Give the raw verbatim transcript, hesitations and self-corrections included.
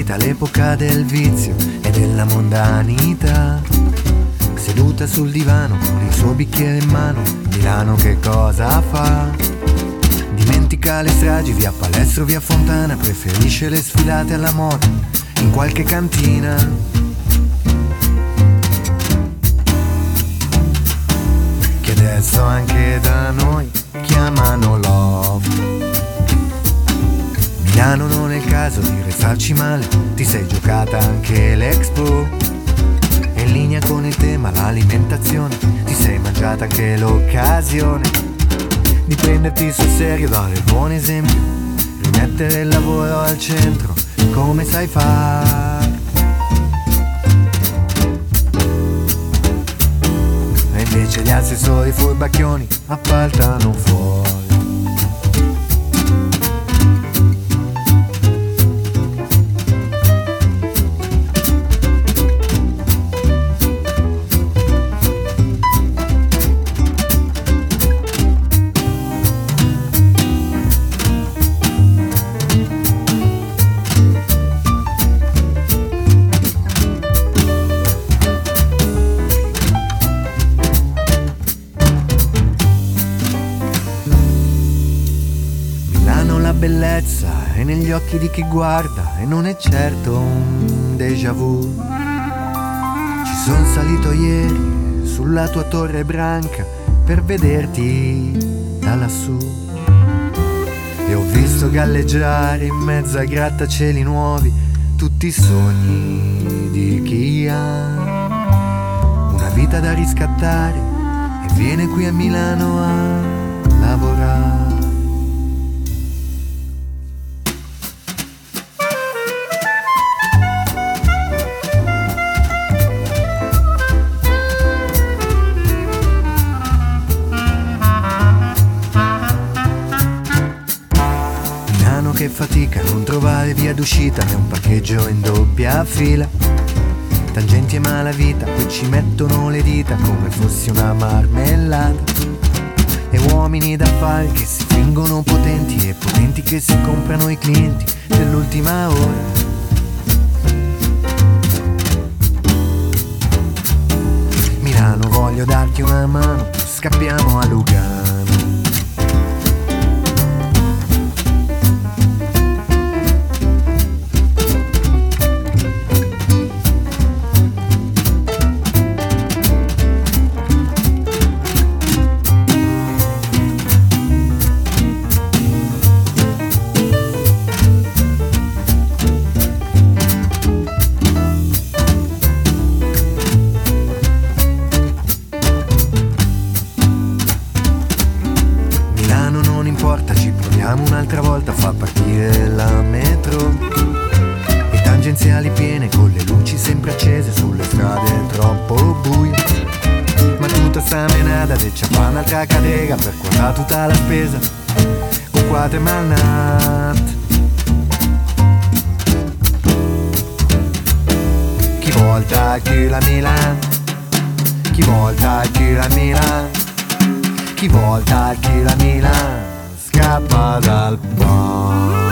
finita l'epoca del vizio e della mondanità. Seduta sul divano con il suo bicchiere in mano, Milano che cosa fa? Dimentica le stragi, via Palestro, via Fontana, preferisce le sfilate alla moda in qualche cantina. Che adesso anche da noi chiamano love. Milano non è il caso di restarci male, ti sei giocata anche l'Expo. È in linea con il tema l'alimentazione, ti sei mangiata anche l'occasione di prenderti sul serio, dare il buon esempio, rimettere il lavoro al centro come sai fare. E invece gli assessori furbacchioni appaltano fuori. Bellezza è negli occhi di chi guarda e non è certo un déjà vu. Ci son salito ieri sulla tua torre branca per vederti da lassù e ho visto galleggiare in mezzo ai grattacieli nuovi tutti i sogni di chi ha una vita da riscattare e viene qui a Milano a lavorare. Che fatica a non trovare via d'uscita né un parcheggio in doppia fila. Tangenti e malavita, qui ci mettono le dita come fossi una marmellata. E uomini d'affari che si fingono potenti e potenti che si comprano i clienti dell'ultima ora. Milano, voglio darti una mano, scappiamo a Lugano. Un'altra volta fa partire la metro e tangenziali piene con le luci sempre accese sulle strade troppo buie. Ma tutta sta menata de c'è fa un'altra cadega per quota tutta la spesa con quattro malnat. Chi volta chi la Milan, chi volta chi la Milan, chi volta chi la Milan scappa dal bar.